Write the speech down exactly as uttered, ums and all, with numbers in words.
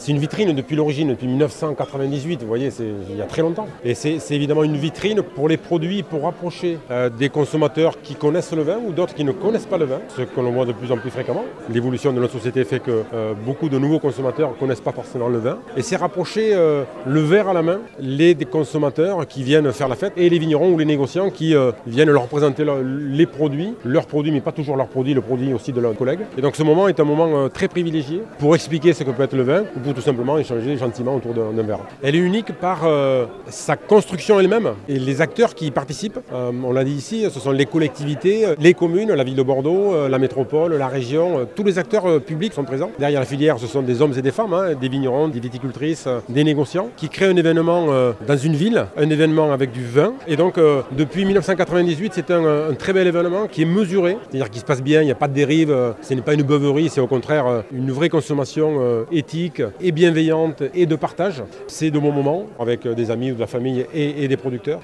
c'est une vitrine depuis l'origine, depuis mille neuf cent quatre-vingt-dix-huit, vous voyez, c'est il y a très longtemps. Et c'est, c'est évidemment une vitrine pour les produits, pour rapprocher euh, des consommateurs qui connaissent le vin ou d'autres qui ne connaissent pas le vin, ce que l'on voit de plus en plus fréquemment. L'évolution de notre société fait que euh, beaucoup de nouveaux consommateurs ne connaissent pas forcément le vin. Et c'est rapprocher euh, le verre à la main, les des consommateurs qui viennent faire la fête et les vignerons ou les négociants qui euh, viennent leur présenter leur, les produits, leurs produits, mais pas toujours leurs produits, le produit aussi de leurs collègues. Et donc ce moment est un moment euh, très privilégié pour expliquer ce que peut être le vin ou pour tout simplement échanger gentiment autour d'un, d'un verre. Elle est unique par euh, sa construction elle-même et les acteurs qui y participent. Euh, on l'a dit ici, ce sont les collectivités, les communes, la ville de Bordeaux, euh, la métropole, la région, euh, tous les acteurs euh, publics sont présents. Derrière la filière, ce sont des hommes et des femmes, hein, des vignerons, des viticultrices, euh, des négociants qui créent un événement euh, dans une ville, un événement avec du vin. Et donc euh, depuis mille neuf cent quatre-vingt-dix-huit, c'est un, un très bel événement qui est mesuré, c'est-à-dire qu'il se passe bien, il n'y a pas de dérive, euh, ce n'est pas une beuverie, c'est au contraire euh, une vraie consommation euh, éthique et bienveillante et de partage. C'est de bons moments avec euh, des amis ou de la famille et, et des producteurs.